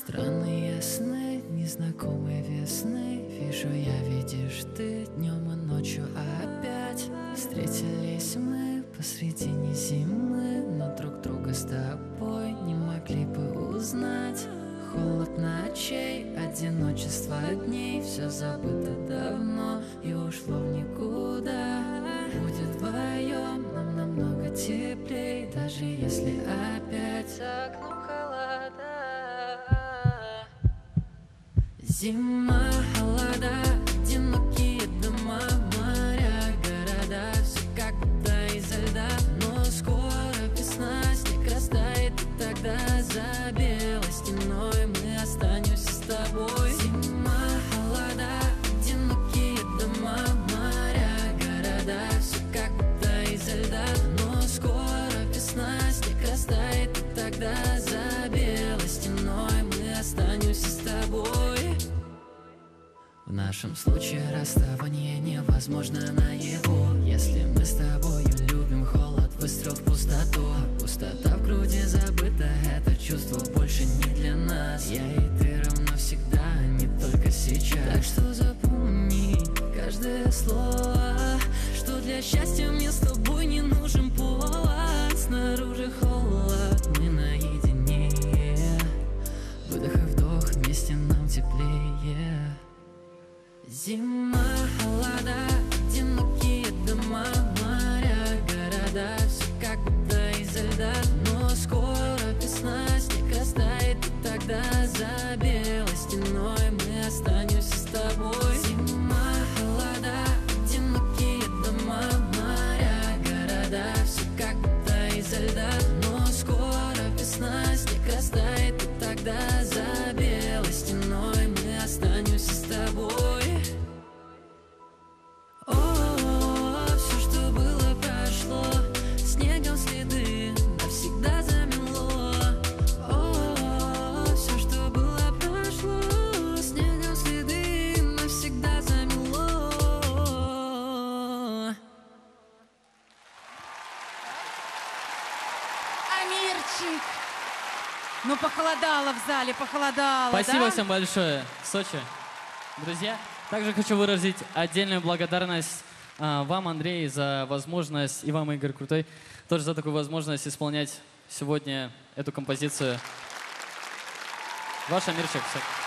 Странные сны, незнакомые весны. Вижу я, видишь ты, днем и ночью опять. Встретились мы посредине зимы, но друг друга с тобой не могли бы узнать. Холод ночей, одиночество дней, все забыто давно и ушло в никуда. Будет вдвоем нам намного теплей, даже если опять за окном холода. Зима, холода, одинокие дома, моря, города, все как будто изо льда. Но скоро весна, снег растает, и тогда за белой стеной мы останемся с тобой. Зима, холода, одинокие дома, моря, города, все как будто изо льда. Но скоро весна, снег растает, и тогда за белой стеной мы останемся с тобой. В нашем случае расставание невозможно наяву. Если мы с тобою любим холод, выстрел в пустоту. Пустота в груди забыта, это чувство больше не для нас. Я и ты равно всегда, не только сейчас. Так что запомни каждое слово, что для счастья мне с тобой не нужен повод. Снаружи холод, мы наедине. Выдох и вдох, вместе нам теплее. Зима, холода, одинокие дома, моря, города, все как будто изо льда. Но скоро весна, снег растает, и тогда за белой стеной мы останемся с тобой. Зима, холода, одинокие дома, моря, города, все как будто изо льда. Но скоро весна, снег растает, и тогда за белой стеной мы останемся с тобой. Ну, похолодало в зале, похолодало, Спасибо, да? всем большое, Сочи. Друзья, также хочу выразить отдельную благодарность вам, Андрей, за возможность, и вам, Игорь Крутой, тоже за такую возможность исполнять сегодня эту композицию. Ваш Амирчик.